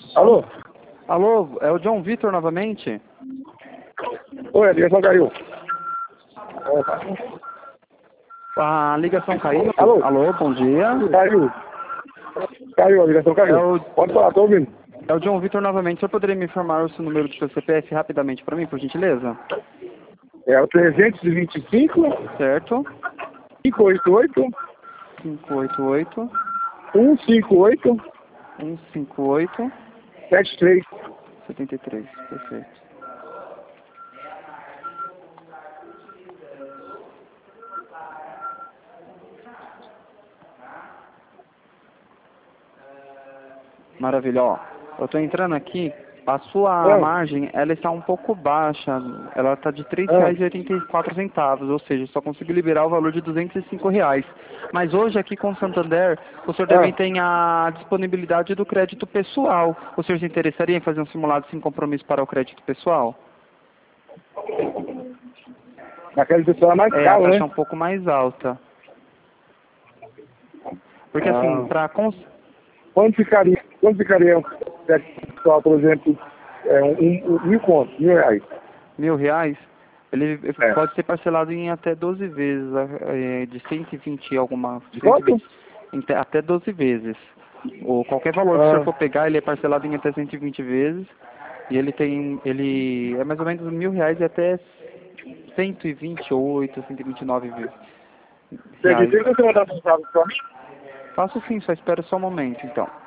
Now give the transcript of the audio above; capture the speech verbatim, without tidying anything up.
Alô? Alô, é o John Vitor novamente? Oi, a ligação caiu. A ligação caiu? Alô? Alô, bom dia. Caiu. Caiu, a ligação caiu. É o, Pode falar, tô ouvindo. é o John Vitor novamente. O senhor poderia me informar o seu número do seu C P F rapidamente para mim, por gentileza? É o trezentos e vinte e cinco, Certo? cinco oito oito, cinco oito oito, um cinco oito, um cinco oito, sete três. sete três. Perfeito. Maravilha, ó. Eu tô entrando aqui, a sua Ah. margem, ela está um pouco baixa, ela está de três Ah. reais e oitenta e quatro centavos, ou seja, só consigo liberar o valor de duzentos e cinco reais. Mas hoje aqui com o Santander, o senhor Ah. também tem a disponibilidade do crédito pessoal. O senhor se interessaria em fazer um simulado sem compromisso para o crédito pessoal? Naquela pessoa é mais É, a caro, taxa é né? um pouco mais alta. Porque assim, Ah. para cons... Quanto ficaria, quanto ficaria um crédito pessoal, por exemplo, é, um, um, um, mil contos, mil reais? mil reais, ele É. pode ser parcelado em até doze vezes, é, de cento e vinte e alguma, De cento e quanto? vinte, em te- até doze vezes. Ou qualquer valor que o senhor Ah. for pegar, ele é parcelado em até cento e vinte vezes. E ele tem, ele é mais ou menos mil reais e até cento e vinte e oito, cento e vinte e nove vezes. Você Reais. acredita que você vai dar um pra mim? Faço sim, só espero só um momento, então.